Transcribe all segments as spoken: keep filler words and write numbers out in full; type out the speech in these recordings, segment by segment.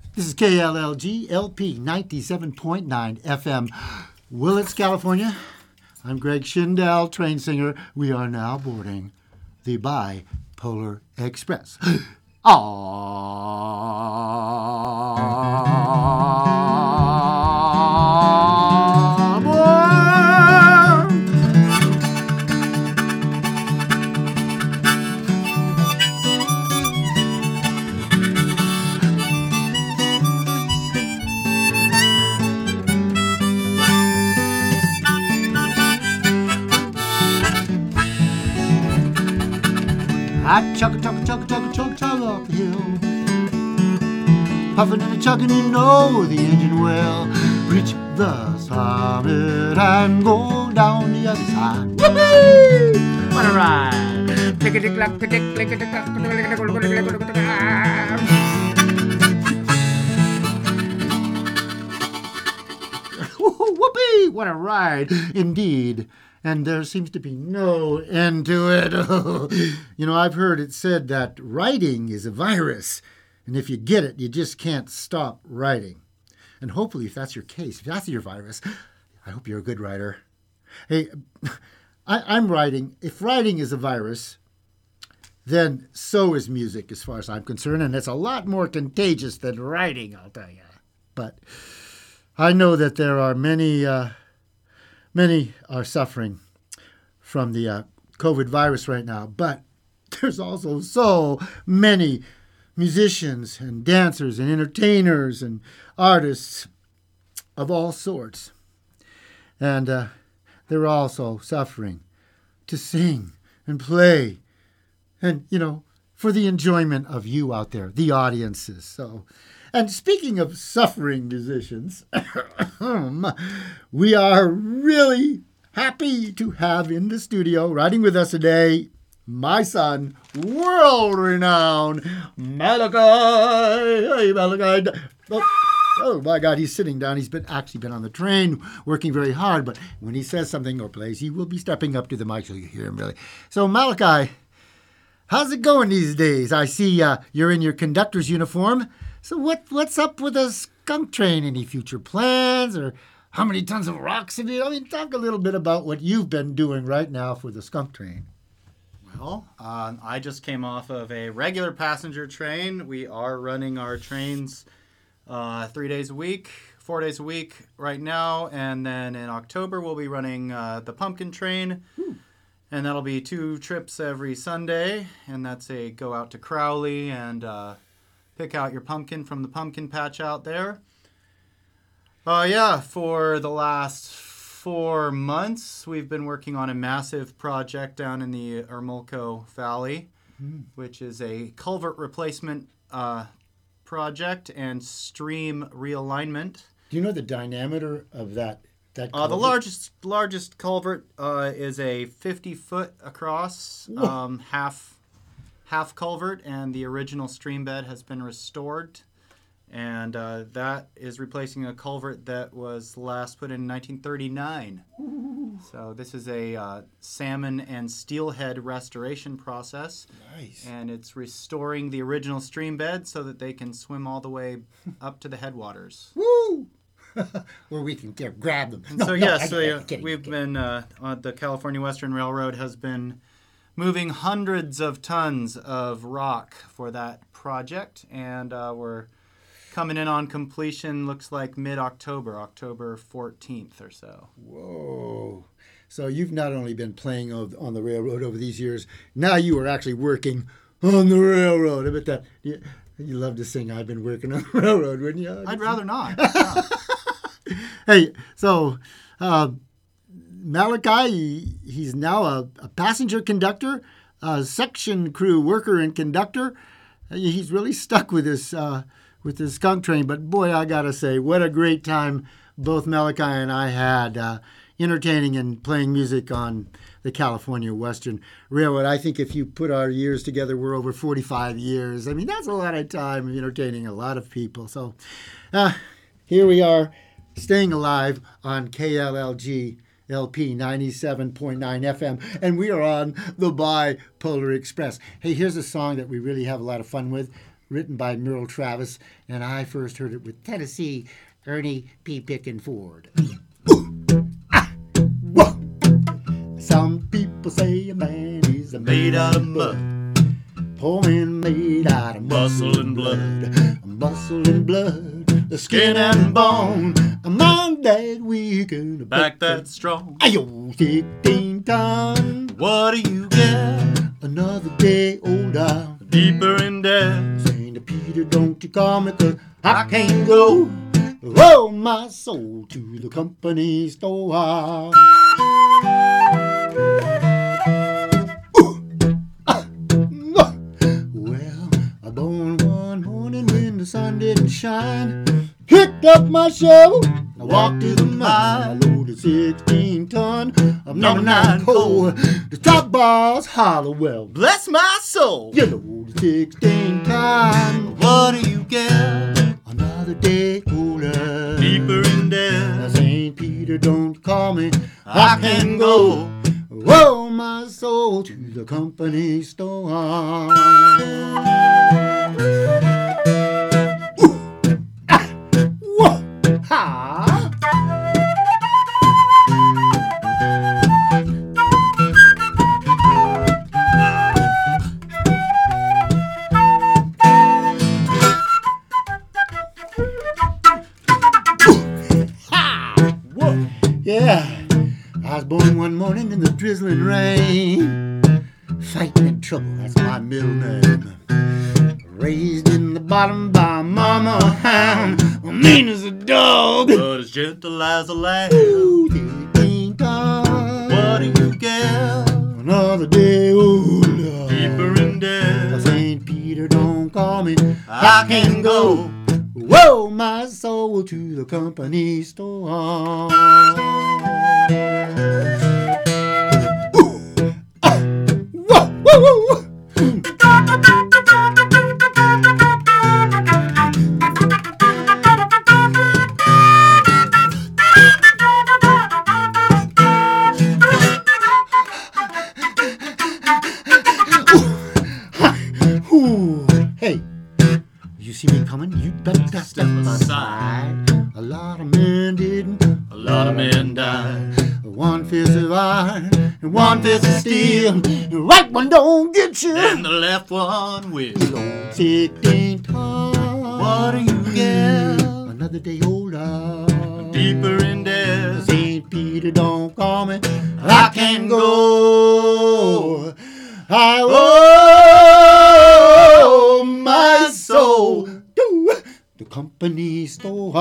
This is K L L G L P ninety-seven point nine F M, Willits, California. I'm Greg Schindel, train singer. We are now boarding the Bipolar Express. I chug a chug a chug a chug a chug chug up the hill, puffing and a chugging, you know the engine well. Reach the summit and go down the other side. Whoopee! What a ride! Click a tick clack, tick click a tick clack, whoopee! What a ride, indeed. And there seems to be no end to it. You know, I've heard it said that writing is a virus. And if you get it, you just can't stop writing. And hopefully, if that's your case, if that's your virus, I hope you're a good writer. Hey, I, I'm writing. If writing is a virus, then so is music, as far as I'm concerned. And it's a lot more contagious than writing, I'll tell you. But I know that there are many... Uh, Many are suffering from the uh, COVID virus right now, but there's also so many musicians and dancers and entertainers and artists of all sorts. And uh, they're also suffering to sing and play and, you know, for the enjoyment of you out there, the audiences. So, and speaking of suffering musicians, we are really happy to have in the studio, riding with us today, my son, world-renowned Malachi. Hey, Malachi. Oh, oh, my God, he's sitting down. He's been actually been on the train, working very hard, but when he says something or plays, he will be stepping up to the mic so you hear him really. So, Malachi, how's it going these days? I see uh, you're in your conductor's uniform. So what what's up with the skunk train? Any future plans, or how many tons of rocks have you? I mean, talk a little bit about what you've been doing right now for the skunk train. Well, uh, I just came off of a regular passenger train. We are running our trains uh, three days a week, four days a week right now, and then in October we'll be running uh, the pumpkin train. Hmm. And that'll be two trips every Sunday, and that's a go out to Crowley and uh, pick out your pumpkin from the pumpkin patch out there. Uh, yeah, for the last four months, we've been working on a massive project down in the Ermolco Valley, mm. which is a culvert replacement uh, project and stream realignment. Do you know the diameter of that? that uh, the largest largest culvert uh, is a fifty foot across, um, half. half culvert, and the original stream bed has been restored, and uh, that is replacing a culvert that was last put in nineteen thirty-nine. Ooh. So this is a uh, salmon and steelhead restoration process. Nice. And it's restoring the original stream bed so that they can swim all the way up to the headwaters. Woo! Where we can get, grab them. And No, so no, yes, I, so, I, I, yeah, I, I, we've been uh, on the California Western Railroad has been moving hundreds of tons of rock for that project, and uh, we're coming in on completion, looks like mid-October, October fourteenth or so. Whoa. So you've not only been playing on the railroad over these years, now you are actually working on the railroad. I bet that you, you love to sing, I've been working on the railroad, wouldn't you? I'd rather not. Yeah. Hey, so... Uh, Malachi, he, he's now a, a passenger conductor, a section crew worker and conductor. He's really stuck with this uh, with this skunk train. But boy, I gotta say, what a great time both Malachi and I had uh, entertaining and playing music on the California Western Railroad. I think if you put our years together, we're over forty-five years. I mean, that's a lot of time entertaining a lot of people. So uh, here we are, staying alive on K L L G L P ninety-seven point nine F M, and we are on the Bipolar Express. Hey, here's a song that we really have a lot of fun with. written by Merle Travis, and I first heard it with Tennessee Ernie P. Pickin Ford. Some people say a man is made out of mud. Poor man made out of muscle and blood. Muscle and blood, the skin and bone. A mind that weak and a Back that strong. Ayo, sixteen ton. What do you get? Another day older. Deeper in debt. Saint Peter, don't you call me, 'cause I can't go. Roll my soul to the company store. Well, I born one morning when the sun didn't shine. Picked up my shovel, I walked to the mine. I loaded sixteen ton of number nine coal. The top bars holler, well, Bless my soul. you loaded sixteen ton. What do you get? Another day older. Deeper in debt. Saint Peter, don't call me. I can go. Roll my soul to the company store. Whoa! Ha! Whoa. Yeah, I was born one morning in the drizzling rain. Fighting in trouble, that's my middle name. Raised in the bottom by mama hound, mean as a dog. But as gentle as a lamb. Ooh, sixteen ton. What do you get? Another day older. Deeper in debt. Saint Peter, don't call me. I can go. Roll my soul to the company store. Ooh, ah, whoa, whoa, whoa, whoa. Ooh, hey, you see me coming? You better step, Step aside. aside. A lot of men didn't. A lot of men died. One fist of iron and one fist of steel. The right one don't get you. And the left one will. Sixteen ton. What do you get? Another day older. Deeper in debt. Saint Peter, don't call me. I can go. I owe my soul to the company store.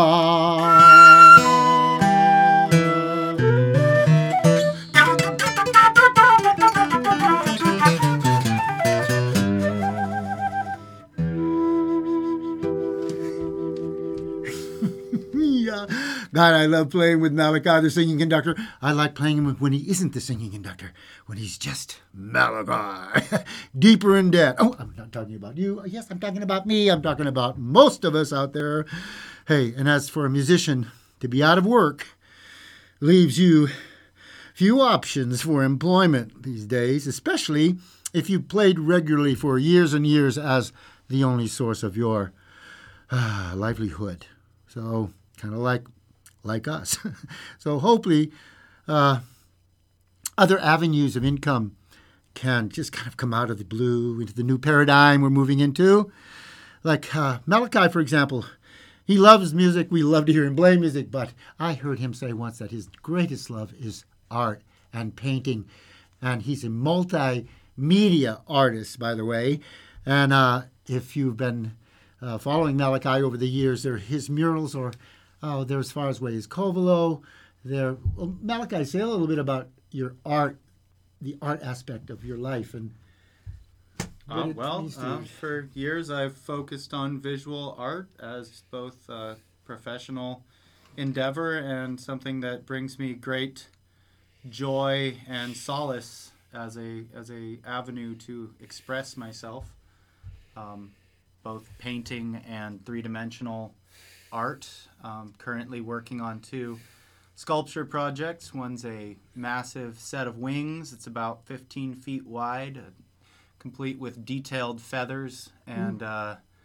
Yeah. God, I love playing with Malachi, the singing conductor. I like playing him when he isn't the singing conductor, when he's just Malachi. Deeper in debt. Oh, I'm not talking about you. Yes, I'm talking about me. I'm talking about most of us out there. Hey, and as for a musician, to be out of work leaves you few options for employment these days, especially if you played regularly for years and years as the only source of your uh, livelihood. So, kind of like like us. So hopefully uh, other avenues of income can just kind of come out of the blue into the new paradigm we're moving into. Like uh, Malachi, for example, he loves music. We love to hear him play music, but I heard him say once that his greatest love is art and painting. And he's a multimedia artist, by the way. And uh, if you've been uh, following Malachi over the years, there his murals are oh, they're as far as away as Covelo. They're, well, Malachi, say a little bit about your art, the art aspect of your life. And Uh, well, uh, for years I've focused on visual art as both a professional endeavor and something that brings me great joy and solace as a as a avenue to express myself. Um, both painting and three-dimensional art. Um, currently working on two sculpture projects. One's a massive set of wings. It's about fifteen feet wide, uh, complete with detailed feathers and uh,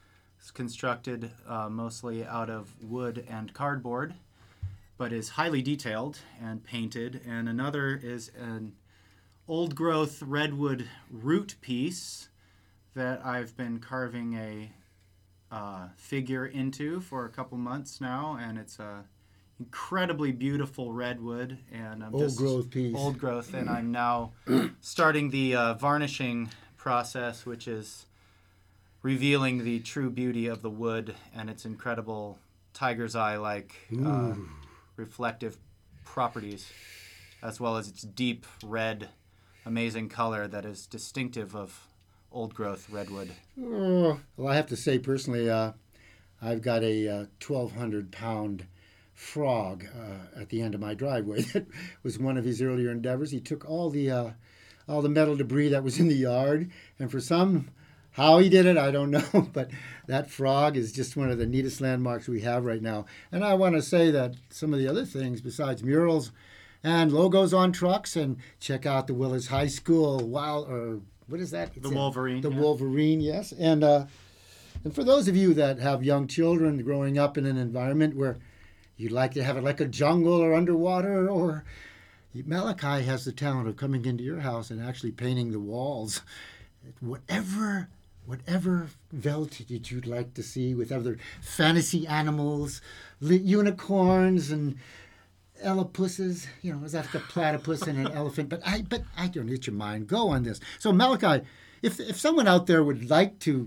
It's constructed uh, mostly out of wood and cardboard, but is highly detailed and painted. And another is an old growth redwood root piece that I've been carving a uh, figure into for a couple months now, and it's a incredibly beautiful redwood, and I'm old just growth piece. Old growth, and I'm now starting the uh, varnishing process, which is revealing the true beauty of the wood and its incredible tiger's eye-like uh, reflective properties, as well as its deep red, amazing color that is distinctive of old growth redwood. Oh, well, I have to say personally, uh, I've got a uh, twelve hundred pound frog uh, at the end of my driveway. That was one of his earlier endeavors. He took all the uh, all the metal debris that was in the yard, and for some, how he did it, I don't know, but that frog is just one of the neatest landmarks we have right now. And I want to say that some of the other things besides murals and logos on trucks, and check out the Willis High School wild, or what is that? The Wolverine. The yeah. Wolverine, yes. And uh, and for those of you that have young children growing up in an environment where you'd like to have it like a jungle or underwater, or Malachi has the talent of coming into your house and actually painting the walls. Whatever, whatever velvet you'd like to see with other fantasy animals, li- unicorns and elepuses. You know, is that like a platypus and an elephant? But I, but I don't let your mind go on this. So Malachi, if if someone out there would like to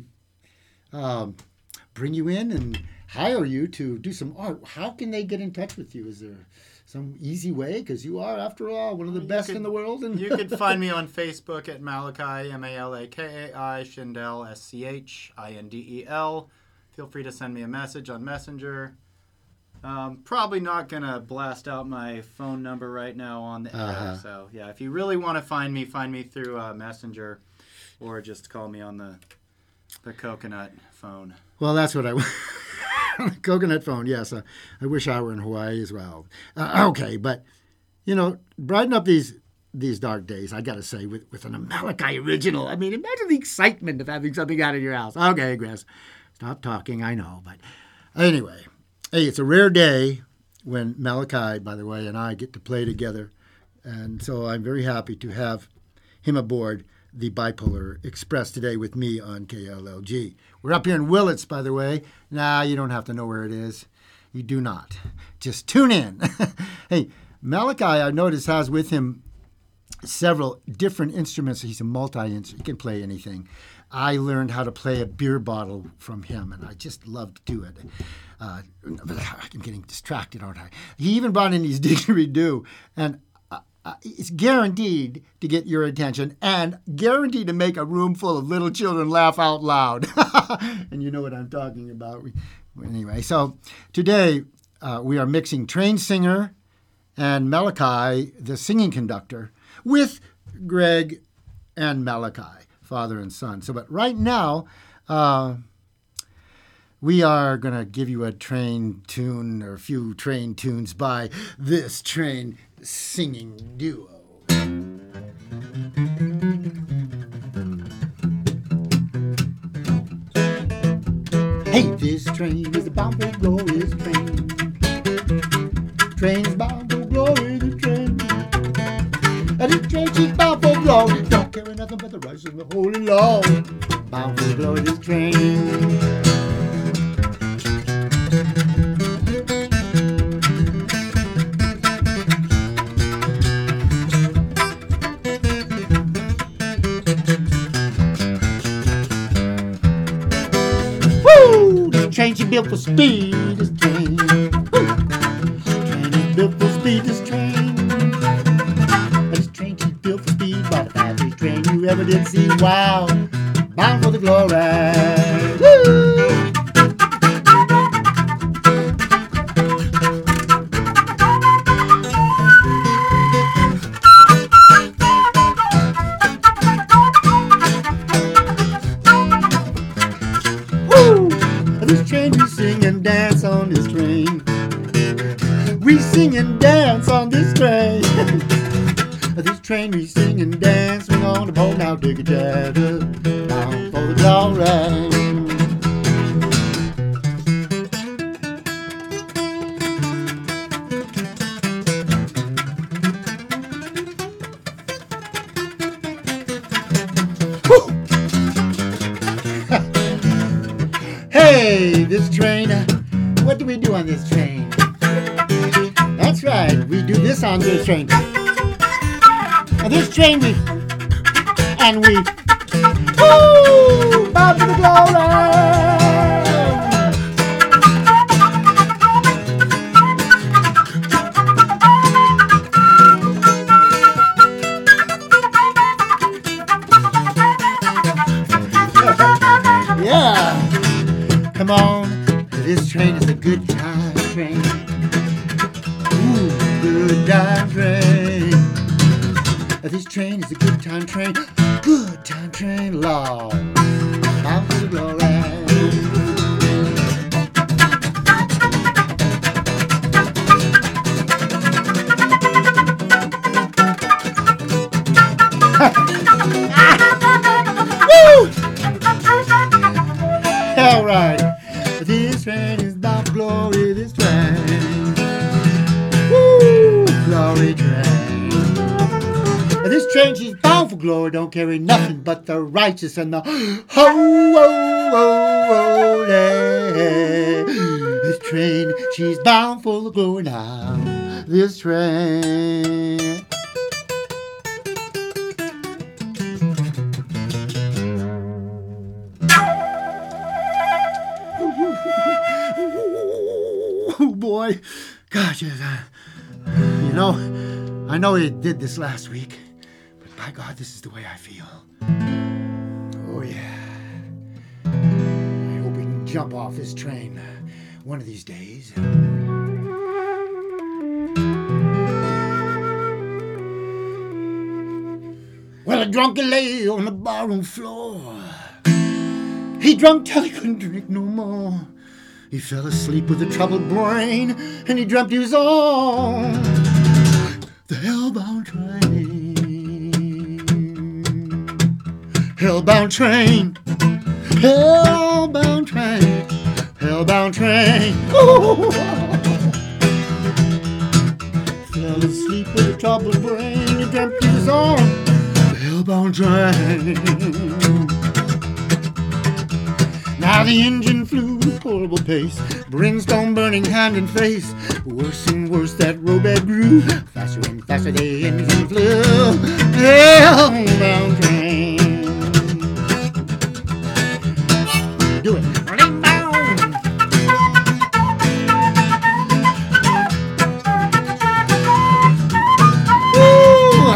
um, bring you in and hire you to do some art, how can they get in touch with you? Is there some easy way? Because you are, after all, one of the You best could- in the world. And You can find me on Facebook at Malachi, M A L A K A I, Schindel, S C H I N D E L. Feel free to send me a message on Messenger. Um, probably not going to blast out my phone number right now on the air. Uh-huh. So, yeah, if you really want to find me, find me through uh, Messenger, or just call me on the the coconut phone. Well, that's what I want. Coconut phone, yes. Uh, I wish I were in Hawaii as well. Uh, okay, but, you know, brighten up these these dark days, I got to say, with, with an Malachi original. I mean, imagine the excitement of having something out of your house. Okay, Chris, stop talking, I know. But anyway, hey, it's a rare day when Malachi, by the way, and I get to play together. And so I'm very happy to have him aboard the Bipolar Express today with me on K L L G. We're up here in Willits, by the way. Nah, you don't have to know where it is. You do not. Just tune in. Hey, Malachi, I noticed, has with him several different instruments. He's a multi-instrument. He can play anything. I learned how to play a beer bottle from him, and I just love to do it. Uh, I'm getting distracted, aren't I? He even brought in his didgeridoo, and Uh, it's guaranteed to get your attention and guaranteed to make a room full of little children laugh out loud. And you know what I'm talking about. Anyway, so today uh, we are mixing Trained Singer and Malachi, the singing conductor, with Greg and Malachi, father and son. So, but right now, uh, we are going to give you a train tune, or a few train tunes by this train singing duo. Hey, this train is a bound for glorious train. Train's bound for glory, the train. And this train, she's bound for glory. Don't carry nothing but the rights of the holy law. Bound for glory, this train. Train she built for speed, this train. Woo. Train is built for speed, this train. This train she's built for speed, by the fastest train you ever did see. Wow, bound for the glory. Woo. This train, we sing and dance on this train. We sing and dance on this train. This train, we sing and dance. Swing on the pole now, dig a jagger. Bound for the glory. what do we do on this train? That's right, we do this on this train. On this train we, and we, woo, bound to the glory. Yeah, come on, this train is a good time train. Ooh, good time train. This train is a good time train. Good time train, Lord. Bound to the glory. All right, this train is bound for glory. This train, woo, glory train. This train, she's bound for glory. Don't carry nothing but the righteous and the ho ho ho holy. This train, she's bound for the glory now. This train. Oh boy, gosh, yes, uh, you know, I know he did this last week, but by God, this is the way I feel. Oh yeah, I hope we can jump off this train uh, one of these days. Well, a drunken lay on the barroom floor. He drunk till he couldn't drink no more. He fell asleep with a troubled brain, and he dreamt he was on the hellbound train. Hellbound train, hellbound train, hellbound train. Ooh. Fell asleep with a troubled brain, he dreamt he was on the hellbound train. Now the engine flew at a horrible pace, brimstone burning hand and face. Worse and worse that roadbed grew, faster and faster the engine flew. Hellbound train. Do it. Ooh,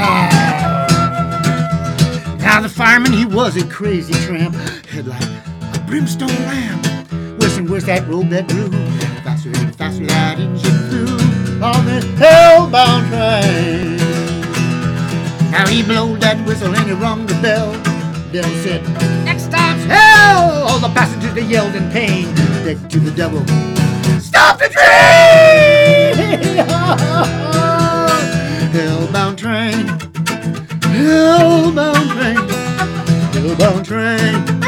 ah. Now the fireman, he was a crazy tramp, headlight brimstone lamp. Worse and worse that roadbed grew, faster and faster that engine flew on the hellbound train. Now he blowed that whistle and he rung the bell. Devil said, "Next stop's hell!" All the passengers, they yelled in pain, begged to the devil, "Stop the train!" Hellbound train, hellbound train, hellbound train.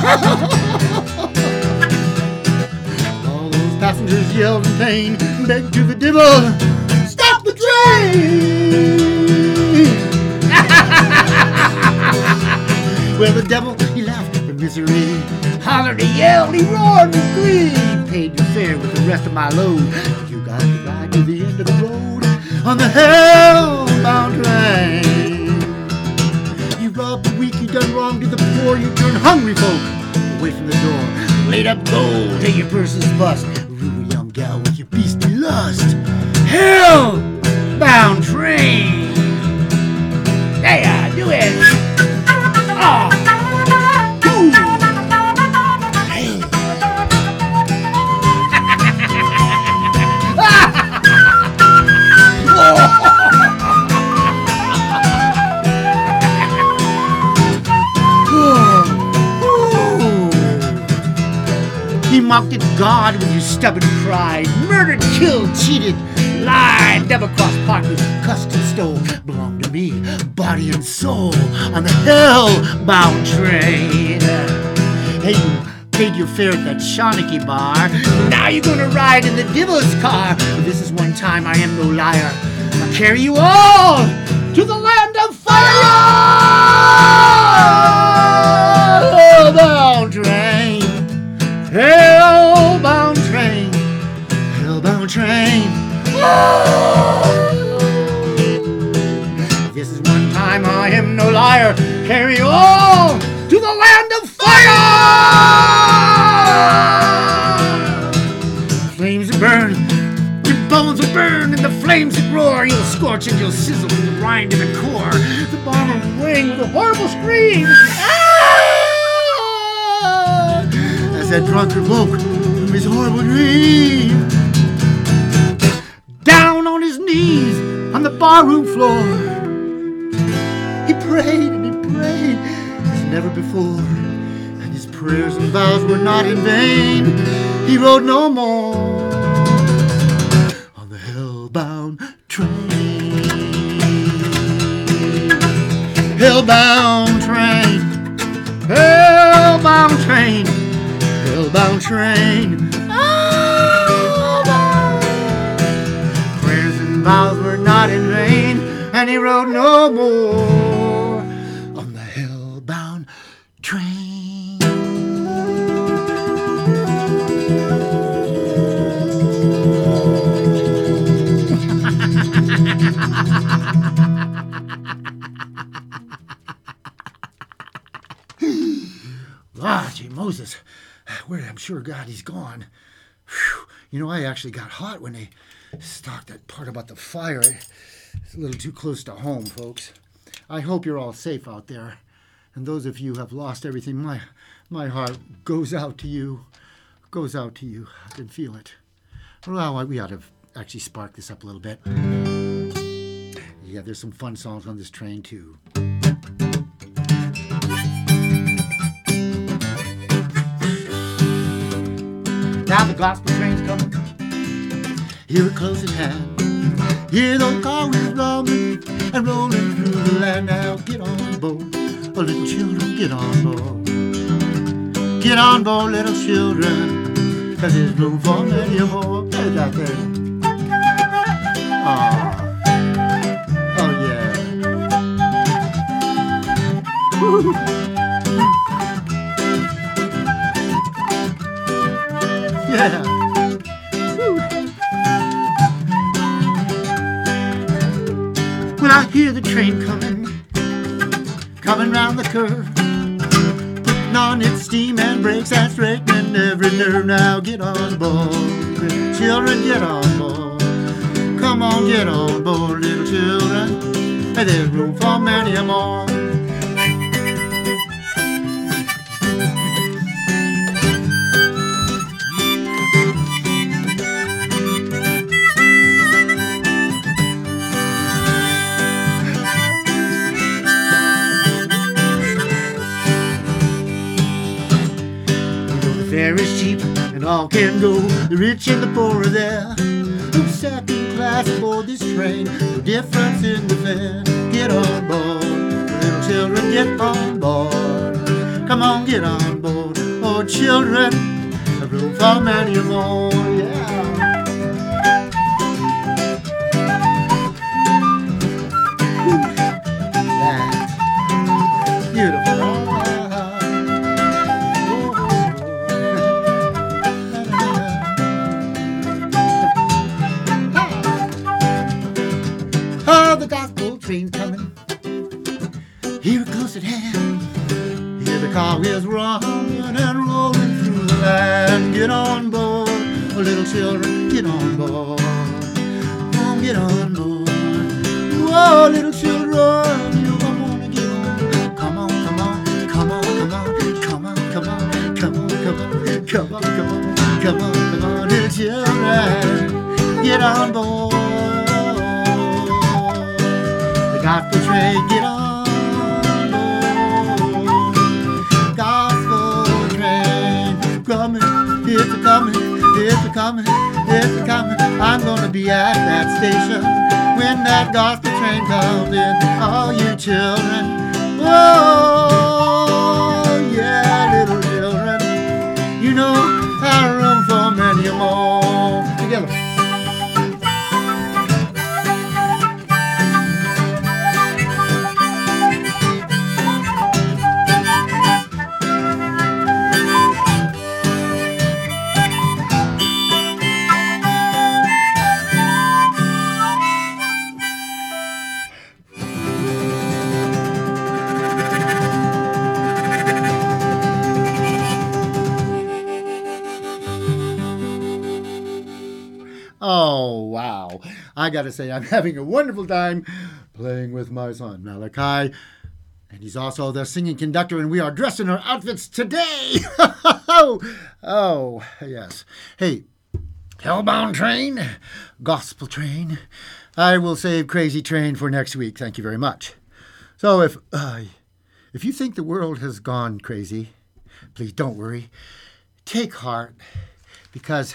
All those passengers yelled in pain, begged to the devil, "Stop the train!" Well, the devil, he laughed at the misery, hollered, he yelled, he roared with glee. Paid your fare with the rest of my load. You got to ride to the end of the road on the hellbound train. You robbed the weak, you done wrong to the poor, you turned hungry folk away from the door. Laid up gold till your purse is bust. Rude young gal with your beastly lust. Hellbound train. Yeah, do it. Ah. Ooh. Hey. He mocked at God with his stubborn pride, murdered, killed, cheated, lied, double-crossed partners, cussed and stole, belonged to me, body and soul, on the hell-bound train. Hey, you paid your fare at that Shawnee bar, now you're gonna ride in the devil's car. This is one time, I am no liar, I'll carry you all to the land of fire. Hellbound train, hellbound train, train. This is one time I am no liar. Carry on to the land of fire. Flames that burn, your bones will burn, and the flames that roar, you'll scorch and you'll sizzle from the rind to the core. The bomber will ring with a horrible scream. Ah! As that drunkard woke from his horrible dream, down on his knees on the barroom floor, he prayed and he prayed as never before, and his prayers and vows were not in vain. He rode no more on the hellbound train. Hellbound train, hellbound train, hellbound train. Vows were not in vain, and he rode no more on the hellbound train. Ah, gee Moses, where I'm sure God he's gone. Whew. You know, I actually got hot when they stalked that part about the fire. It's a little too close to home, folks. I hope you're all safe out there. And those of you who have lost everything, my my heart goes out to you. Goes out to you. I can feel it. Well, we ought to actually spark this up a little bit. Yeah, there's some fun songs on this train, too. Now the gospel train's coming. Hear it close at hand. Hear those car wheels rumbling and rolling through the land. Now get on board, oh little children, get on board. Get on board, little children, 'cause there's room for many more. Play that thing. Aww. Oh yeah. Woo. Yeah. When I hear the train coming, coming round the curve, putting on its steam and brakes, that's straightening every nerve. Now get on board, little children, get on board. Come on, get on board, little children, and there's room for many more. Fare is cheap and all can go. The rich and the poor are there. No second class aboard this train. No difference in the fare. Get on board, little children, get on board. Come on, get on board, oh children. A room for many more, yeah. Whew. That's beautiful. The gospel train's coming. Hear it close at hand. Hear the car wheels running and rolling through the land. Get on board, oh little children, get on board. Oh, get on board. Whoa, little children, you wanna get on. Come on, come on, come on, come on, come on, come on, come on, come on, come on, come on, come on, come on, little children, get on board. Gospel train, get on board. Gospel train, coming, it's a coming, it's a coming, it's a coming. I'm gonna be at that station when that gospel train comes in. All you children, oh yeah, little children, you know our room for many more. Together. Oh, wow. I got to say, I'm having a wonderful time playing with my son, Malachi. And he's also the singing conductor, and we are dressed in our outfits today. Oh, yes. Hey, Hellbound Train, Gospel Train. I will save Crazy Train for next week. Thank you very much. So if, uh, if you think the world has gone crazy, please don't worry. Take heart, because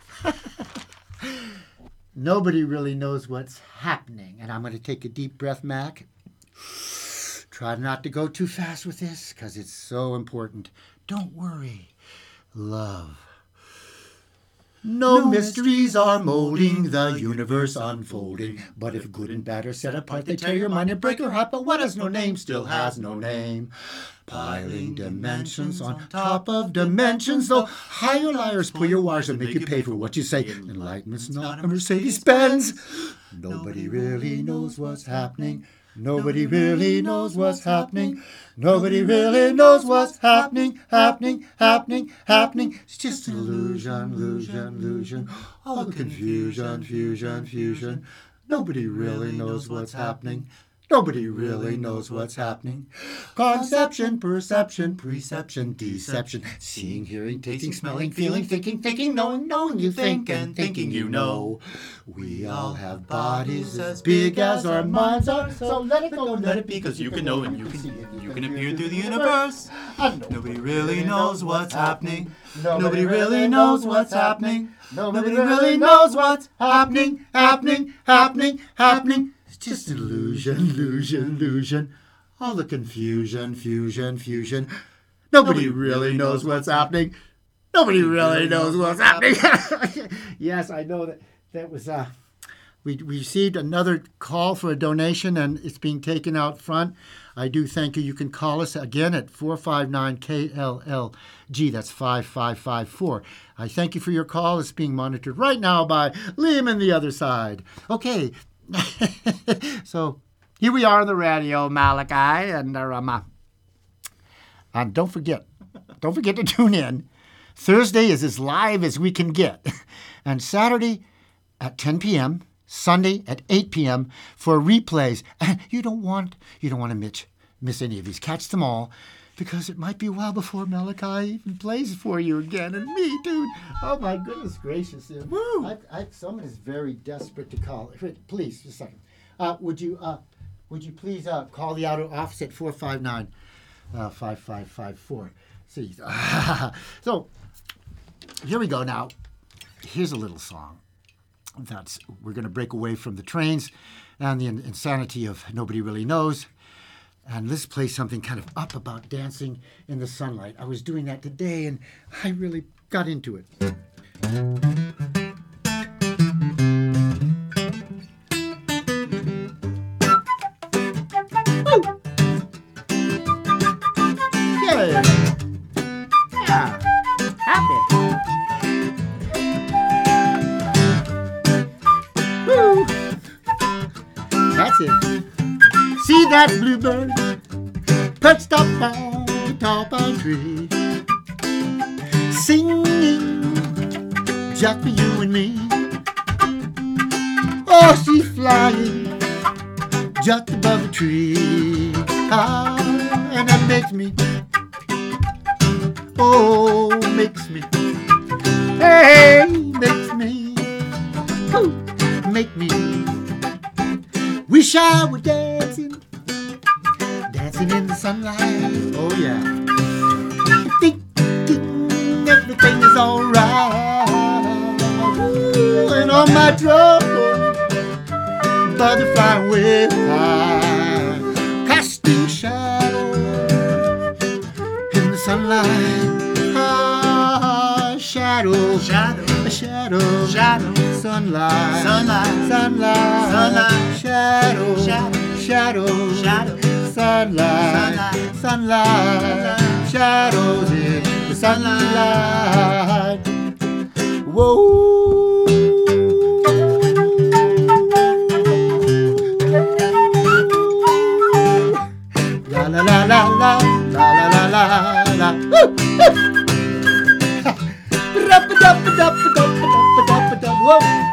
nobody really knows what's happening. And I'm going to take a deep breath, Mac. Try not to go too fast with this, because it's so important. Don't worry. Love. No, no mysteries are molding, the universe unfolding. But if good and bad are set apart, they tear your mind and break your heart. But what has no name still has no name. Piling dimensions on top of dimensions, though higher liars pull your wires and make you pay for what you say. Enlightenment's not a Mercedes-Benz. Nobody really knows what's happening. Nobody really knows what's happening. Nobody really knows what's happening, happening, happening, happening. It's just an illusion, illusion, illusion. All the confusion, fusion, fusion. Nobody really knows what's happening. Nobody really knows what's happening. Conception, perception, preception, deception. Seeing, hearing, tasting, smelling, feeling, thinking, thinking, knowing, knowing you think, and thinking you know. We all have bodies as big as our minds are. So let it go, let it be, because you can know and you can see it. You can appear through the universe. Nobody really knows what's happening. Nobody really knows what's happening. Nobody really knows what's happening, happening, happening, happening. Just illusion, illusion, illusion. All the confusion, fusion, fusion. Nobody really knows what's happening. Nobody really knows what's happening. Yes, I know that that was, uh, we, we received another call for a donation, and it's being taken out front. I do thank you. You can call us again at four five nine K L L G. That's five five five four. I thank you for your call. It's being monitored right now by Liam on the other side. Okay. So here we are on the radio, Malachi, and uh, um, uh, and don't forget, don't forget to tune in. Thursday is as live as we can get, and Saturday at ten p.m., Sunday at eight p.m. for replays. And you don't want you don't want to miss miss any of these. Catch them all, because it might be a while before Malachi even plays for you again, and me, dude. Oh, my goodness gracious. Woo! I, I, someone is very desperate to call. Please, just a second. Uh, would you uh, would you please uh, call the outer office at four five nine, five five five four. See, so here we go now. Here's a little song. That's we're going to break away from the trains and the insanity of nobody really knows. And let's play something kind of up about dancing in the sunlight. I was doing that today, and I really got into it. Woo! Yeah. Yeah. Happy. Woo! That's it. See that bluebird perched up on the top of a tree, singing just for you and me. Oh, she's flying just above the tree. Ah, and that makes me, oh, makes me, hey, makes me, ooh, make me wish I were dancing, dancing in the sunlight. Oh yeah, thinking everything is alright. Ooh, and all my troubles, butterfly away high, casting shadows in the sunlight. Ah, shadow, shadow, shadow, shadow, sunlight, sunlight, sunlight, sunlight, shadow, shadow, shadow, shadow, sunlight, sunlight, sunlight, shadows in the sunlight. Whoa. La la la la la la la la la. Woo! Woo! Whoa!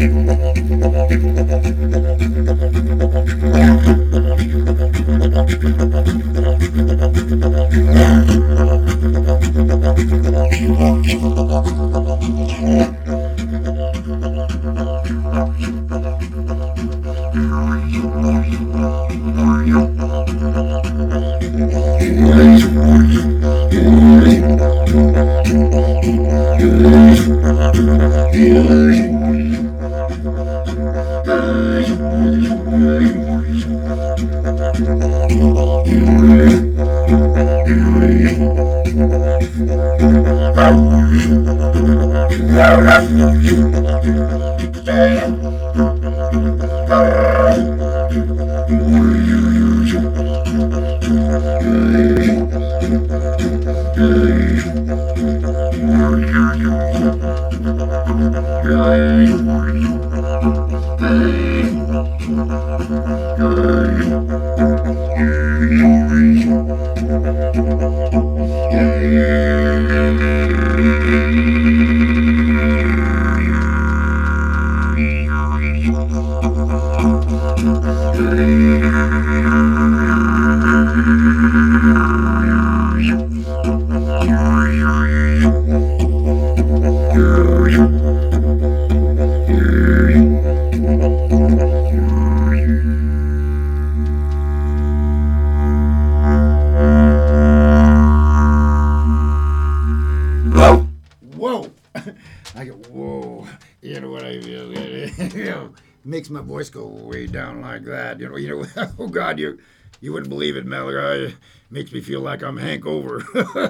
Whoa! I go, whoa. You know what I feel? You know, makes my voice go way down like that. You know, you know. Oh God, you you wouldn't believe it, Malachi. Makes me feel like I'm Hank Over.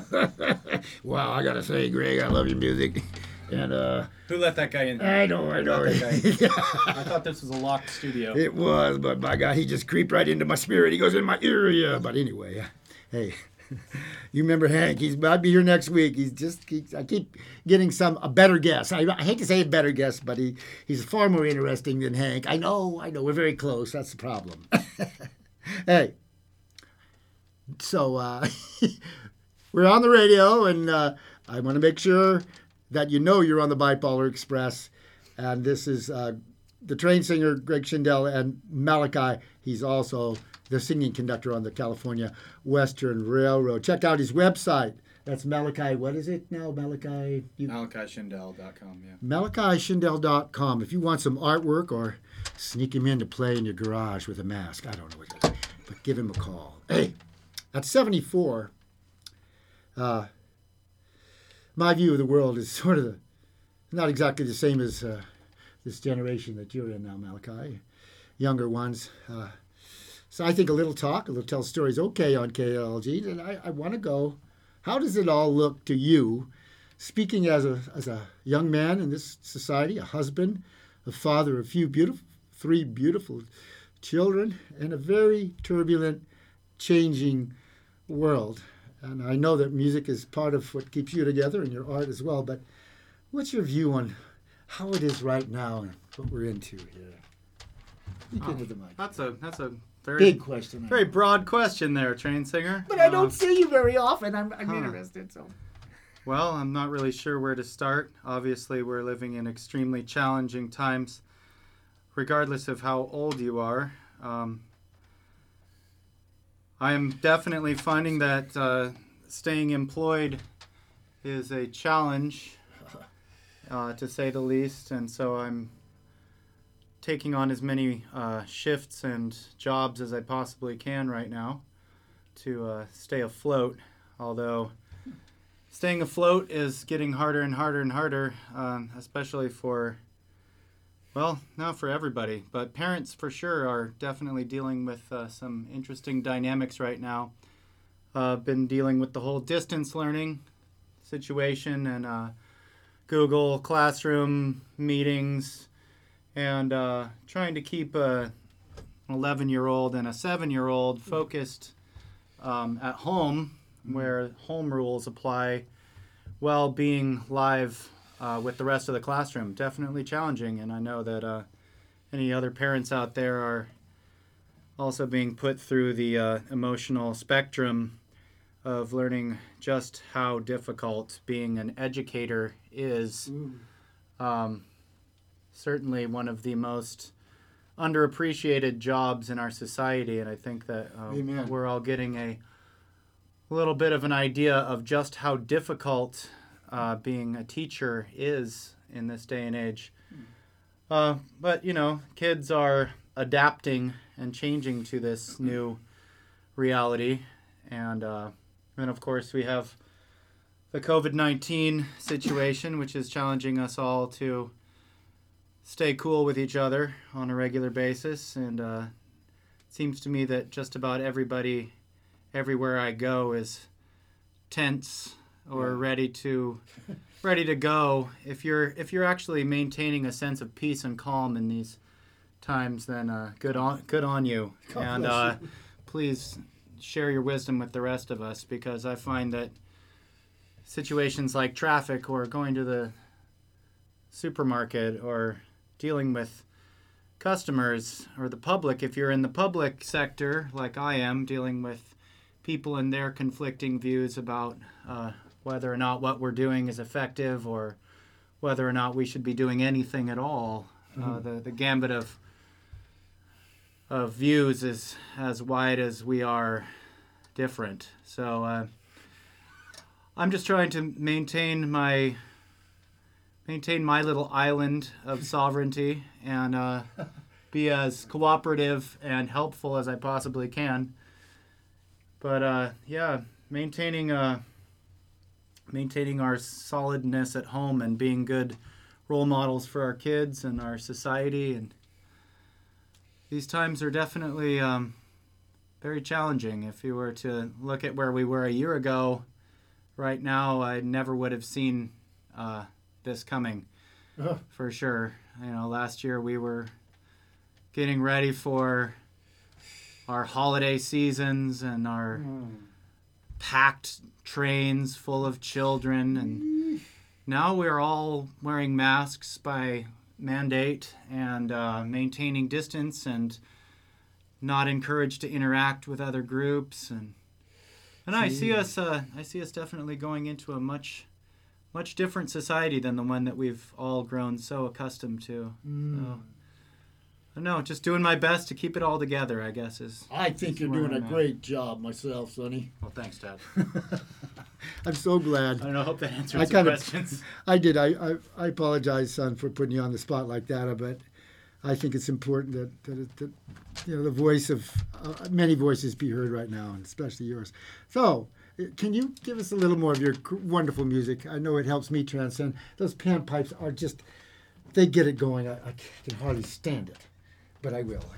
Wow, I gotta say, Greg, I love your music. And uh, Who let that guy in? I know, I know. I thought this was a locked studio. It was, but my God, he just creeped right into my spirit. He goes in my area. But anyway, hey. You remember Hank? He's about to be here next week. He's just, he, I keep getting some a better guess. I, I hate to say a better guess, but he, he's far more interesting than Hank. I know, I know, we're very close. That's the problem. Hey, so uh, we're on the radio, and uh, I want to make sure that you know you're on the Bipolar Express, and this is uh, the train singer Greg Schindel and Malachi. He's also the singing conductor on the California Western Railroad. Check out his website. That's Malachi. What is it now, Malachi? You... Malachi Schindel dot com, yeah. Malachi Schindel dot com. If you want some artwork or sneak him in to play in your garage with a mask, I don't know what it is, but give him a call. Hey, at seventy-four, uh, my view of the world is sort of the, not exactly the same as uh, this generation that you're in now, Malachi. Younger ones. Uh, So I think a little talk, a little tell stories, okay on K L G. And I, I want to go. How does it all look to you, speaking as a as a young man in this society, a husband, a father of few beautiful, three beautiful children, and a very turbulent, changing world? And I know that music is part of what keeps you together and your art as well. But what's your view on how it is right now and what we're into here? Speak Oh, into the mic. That's a that's a very Big question. very broad question there, train singer. But I don't Uh, see you very often. I'm, I'm Huh. interested. So. Well, I'm not really sure where to start. Obviously, we're living in extremely challenging times, regardless of how old you are. Um, I am definitely finding that uh, staying employed is a challenge, uh, to say the least, and so I'm taking on as many uh, shifts and jobs as I possibly can right now to uh, stay afloat, although staying afloat is getting harder and harder and harder, um, especially for, well, not for everybody, but parents for sure are definitely dealing with uh, some interesting dynamics right now. Uh, been dealing with the whole distance learning situation and uh, Google Classroom meetings, and uh, trying to keep a, an eleven-year-old and a seven-year-old focused um, at home, where home rules apply, while being live uh, with the rest of the classroom. Definitely challenging, and I know that uh, any other parents out there are also being put through the uh, emotional spectrum of learning just how difficult being an educator is. Um, certainly one of the most underappreciated jobs in our society, and I think that uh, Amen. we're all getting a little bit of an idea of just how difficult uh, being a teacher is in this day and age. Uh, but, you know, kids are adapting and changing to this new reality. And uh, then, of course, we have the covid nineteen situation, which is challenging us all to stay cool with each other on a regular basis. And uh, it seems to me that just about everybody, everywhere I go, is tense or Yeah. ready to ready to go. If you're if you're actually maintaining a sense of peace and calm in these times, then uh, good on good on you. God and bless uh, you. please share your wisdom with the rest of us, because I find that situations like traffic or going to the supermarket or dealing with customers or the public, if you're in the public sector like I am, dealing with people and their conflicting views about uh, whether or not what we're doing is effective or whether or not we should be doing anything at all. Uh, the, the gambit of of views is as wide as we are different. So uh, I'm just trying to maintain my maintain my little island of sovereignty and uh, be as cooperative and helpful as I possibly can. But uh, yeah, maintaining uh, maintaining our solidness at home and being good role models for our kids and our society, and these times are definitely um, very challenging. If you were to look at where we were a year ago, right now, I never would have seen uh, this coming, Uh, for sure. You know, last year we were getting ready for our holiday seasons and our packed trains full of children, and now we're all wearing masks by mandate and uh, maintaining distance and not encouraged to interact with other groups, and and I see us uh, I see us definitely going into a much much different society than the one that we've all grown so accustomed to. mm. So, I don't know, just doing my best to keep it all together, I guess, is I think you're where doing a I'm at. great job myself, Sonny. well. Thanks, Dad. I'm so glad. I don't know. I hope that answers I the kind of- questions. I did. I, I, I apologize, son, for putting you on the spot like that, but I think it's important that, that, it, that you know, the voice of uh, many voices be heard right now, and especially yours. So, uh, can you give us a little more of your gr- wonderful music? I know it helps me transcend. Those panpipes are just, they get it going. I, I can hardly stand it, but I will.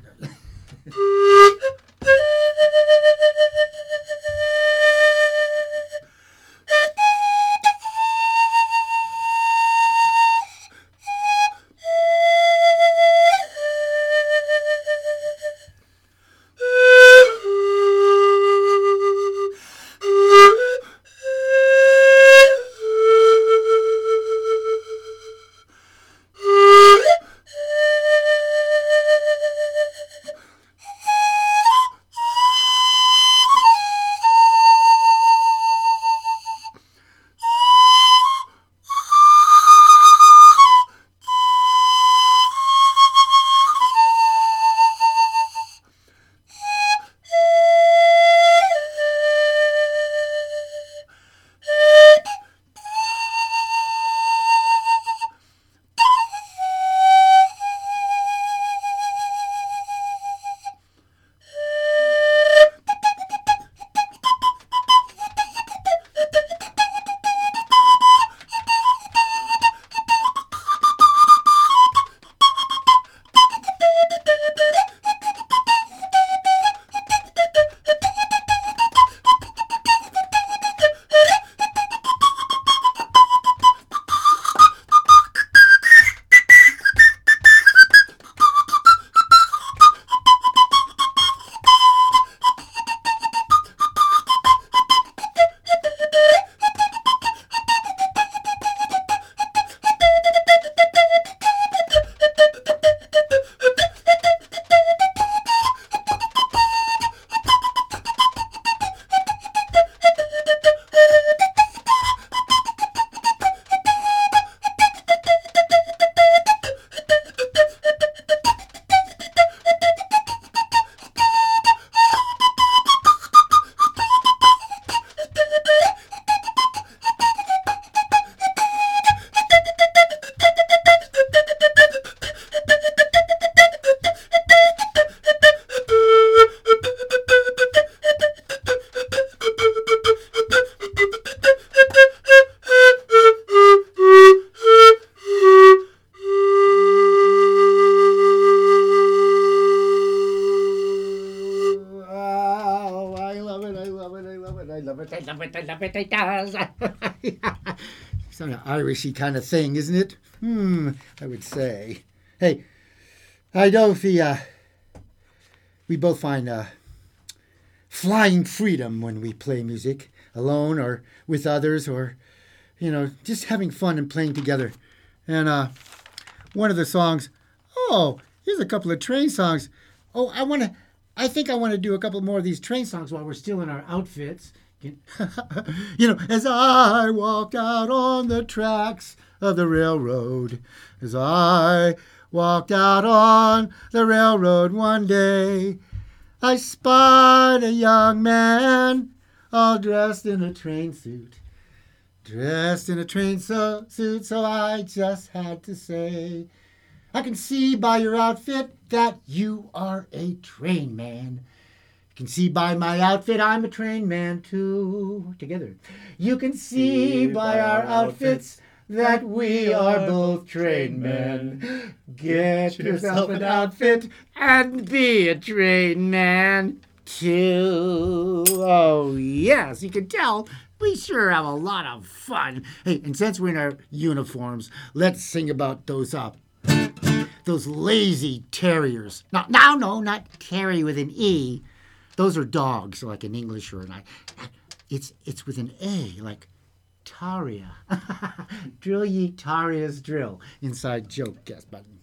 love it, I love it, it does. Some Irishy kind of thing, isn't it? Hmm, I would say. Hey, I know if the, uh, we both find uh, flying freedom when we play music, alone or with others, or, you know, just having fun and playing together. And uh, one of the songs, oh, here's a couple of train songs. Oh, I want to, I think I want to do a couple more of these train songs while we're still in our outfits. You know, as I walked out on the tracks of the railroad, as I walked out on the railroad one day, I spied a young man all dressed in a train suit. Dressed in a train so- suit, so I just had to say, I can see by your outfit that you are a train man. You can see by my outfit I'm a train man too. Together. You can see by our outfits that we are both train men. Get yourself an outfit and be a train man too. Oh, yes, you can tell we sure have a lot of fun. Hey, and since we're in our uniforms, let's sing about those up. Those lazy terriers. No, no, no, not Terry with an E. Those are dogs, like an English or an I. It's it's with an A, like Taria. Drill ye Taria's drill. Inside joke, guess button.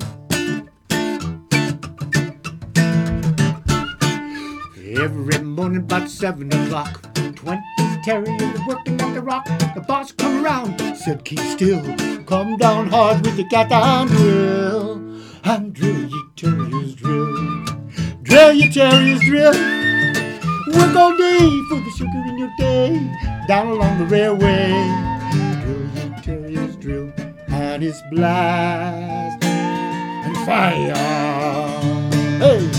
Every morning about seven o'clock, twenty terriers working at the rock. The boss come around, said keep still. Come down hard with the cat and drill. And drill ye terriers drill. Drill ye terriers drill. Work all day for the sugar in your day. Down along the railway. Drill ye terriers drill. And it's blast and fire. Hey!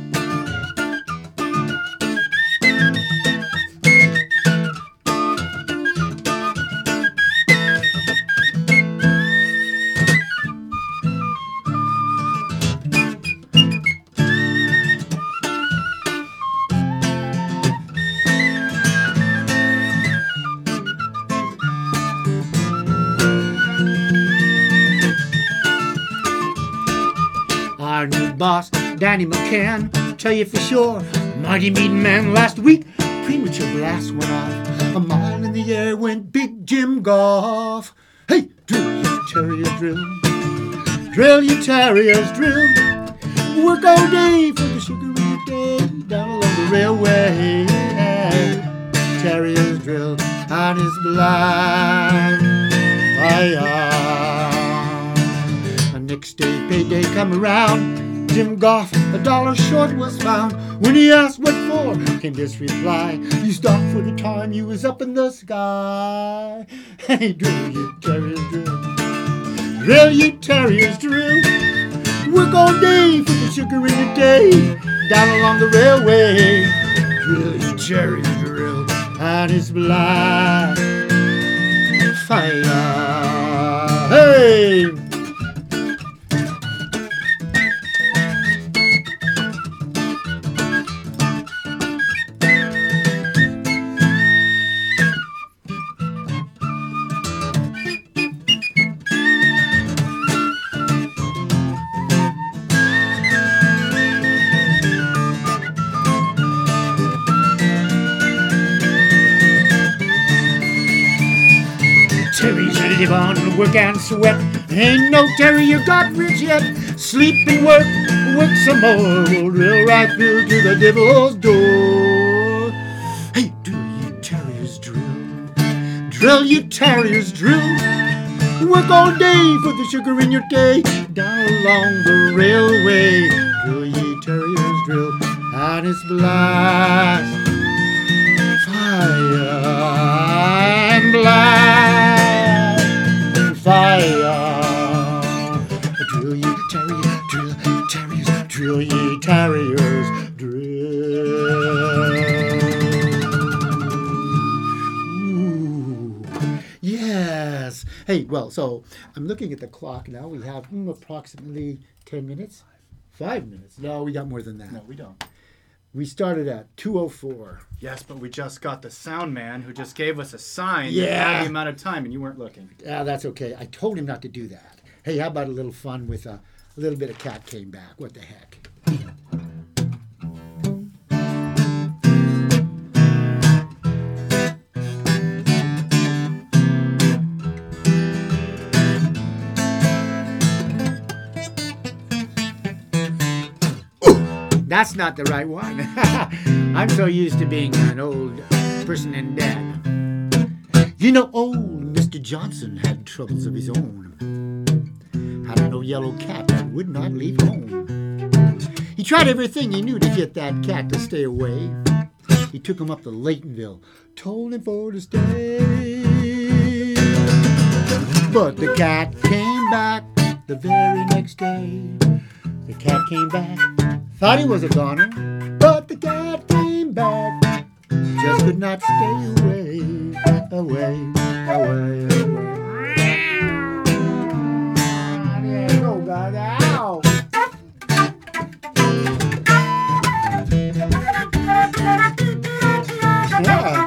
Our new boss, Danny McCann, tell you for sure, mighty mean man last week, premature blast went off. A mile in the air went Big Jim Goff. Hey, drill your terrier drill. Drill your terriers drill. Work all day for the sugar in your day. Down along the railway. Terriers drill and his blind fire. Next day, payday come around. Jim Goff, a dollar short was found. When he asked what for, came this reply: you stopped for the time you was up in the sky. Hey, drill you terriers drill. Drill you terriers drill. Work all day for the sugar in your day. Down along the railway. Drill you terriers drill. And it's black fire. Hey! Live on, work and sweat. Ain't no terrier got rich yet. Sleep and work, work some more. We'll drill right through to the devil's door. Hey, drill you terriers drill. Drill you terriers drill. Work all day for the sugar in your day. Down along the railway. Drill ye terriers drill. And it's blast, fire, and blast. Fire. Drill ye terriers, drill terriers, drill ye terriers, drill. Ooh. Yes. Hey, well, so I'm looking at the clock now. We have mm, approximately ten minutes. Five minutes. No, we got more than that. No, we don't. We started at two oh four. Yes, but we just got the sound man who just gave us a sign Yeah. that had the amount of time, and you weren't looking. Ah, that's okay. I told him not to do that. Hey, how about a little fun with a, a little bit of Cat Came Back? What the heck? That's not the right one. I'm so used to being an old person in debt. You know, old Mister Johnson had troubles of his own. Had an old yellow cat that would not leave home. He tried everything he knew to get that cat to stay away. He took him up to Laytonville, told him for to stay. But the cat came back the very next day. The cat came back, thought he was a goner, but the cat came back, just could not stay away, away, away, away. There go, God, ow! Yeah.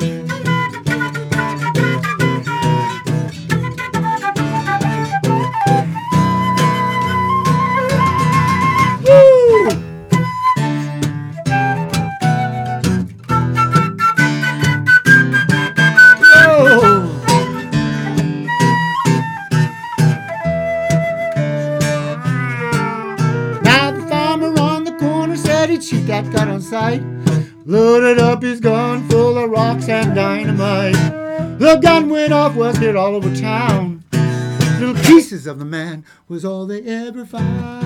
Shoot that gun on sight. Loaded up his gun full of rocks and dynamite. The gun went off, was hit all over town. Little pieces of the man was all they ever found.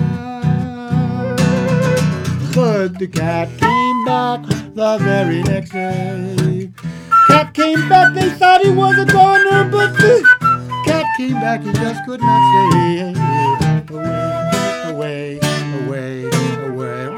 But the cat came back the very next day. Cat came back, they thought he was a goner, but the cat came back, he just could not stay away, away, away, away.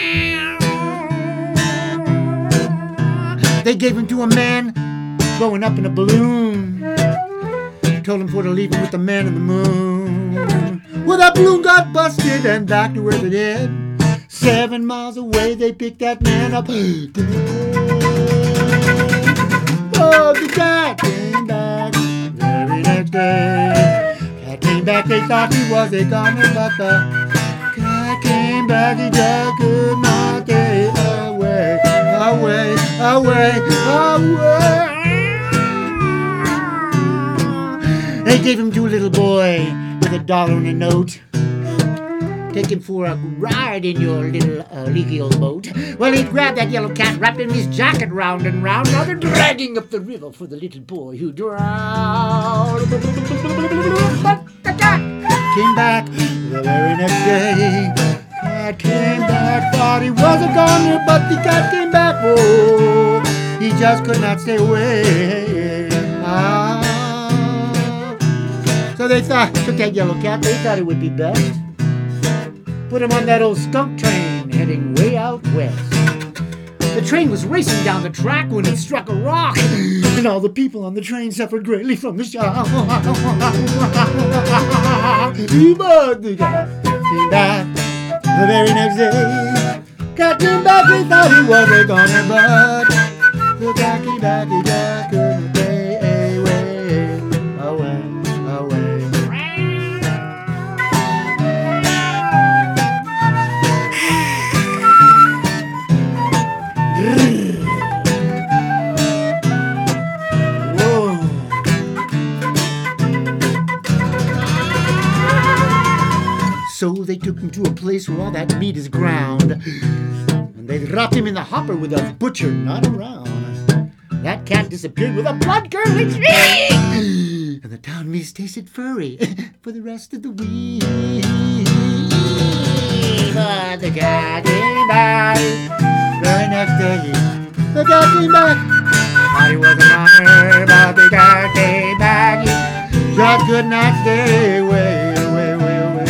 They gave him to a man blowing up in a balloon. Told him for to leave him with the man in the moon. Well, that balloon got busted and back to where they did. Seven miles away, they picked that man up. Oh, the cat came back the very next day. Cat came back, they thought he was a goner, but the cat came back, he just could not stay away. Away, away, away. They gave him to a little boy with a dollar and a note. Take him for a ride in your little uh, leaky old boat. Well, he grabbed that yellow cat, wrapped in his jacket round and round. Now they're dragging up the river for the little boy who drowned. But the cat came back the very next day. Cat came back, thought he was a goner, but the cat came back, oh, he just could not stay away. Ah. So they thought, took that yellow cat, they thought it would be best. Put him on that old skunk train, heading way out west. The train was racing down the track when it struck a rock, and all the people on the train suffered greatly from the shock. But the cat came back the very next day. Cat came back, he thought he was a goner, but the cat came back, he just couldn't stay away, away, away. Whoa. So they took him to a place where all that meat is ground, and they dropped him in the hopper with a butcher not around. That cat disappeared with a blood-curdling shriek, and the town meat tasted furry for the rest of the week. But the cat came back the next day. The cat came back. Thought he was a goner, but the cat came back. He just could not stay away, away, away, away.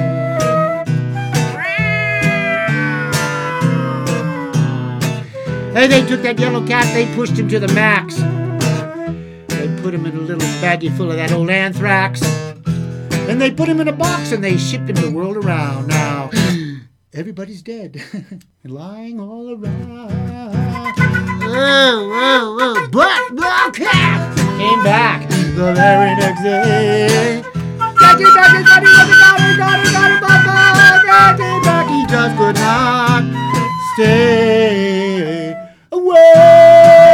Hey, they took that yellow cat, they pushed him to the max. They put him in a little baggie full of that old anthrax. And they put him in a box and they shipped him the world around. Now, everybody's dead and lying all around. Whoa, whoa, whoa. But the cat came back the very next day. Ducky, ducky, ducky, ducky, ducky, ducky, ducky, ducky, ducky, ducky, just could not stay away.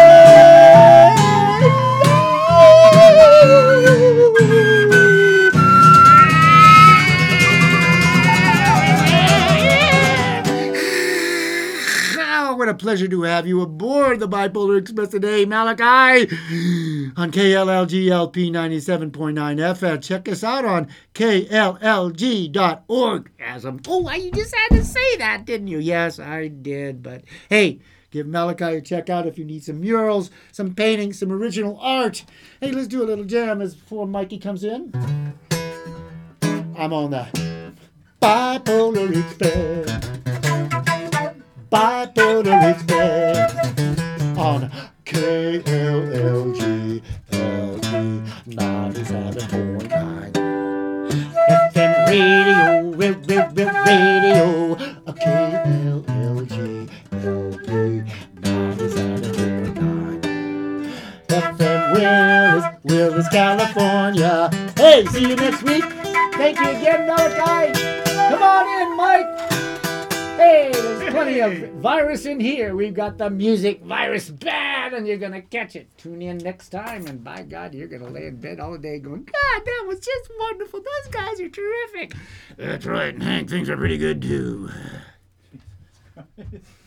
What a pleasure to have you aboard the Bipolar Express today, Malachi, on K L L G L P ninety-seven point nine F M. Check us out on K L L G dot org. Oh, you just had to say that, didn't you? Yes, I did. But hey, give Malachi a check out if you need some murals, some paintings, some original art. Hey, let's do a little jam as before Mikey comes in. I'm on the Bipolar Express. Bipolar Express on K L L G L P ninety-seven point nine F M radio, radio, K L L G L P ninety-seven point nine F M Willis, Willis, California. Hey, see you next week. Thank you again, Malachi. Come on in, Mike. Hey, there's plenty of virus in here. We've got the music virus bad, and you're going to catch it. Tune in next time, and by God, you're going to lay in bed all day going, God, that was just wonderful. Those guys are terrific. That's right, and Hank thinks are pretty good, too.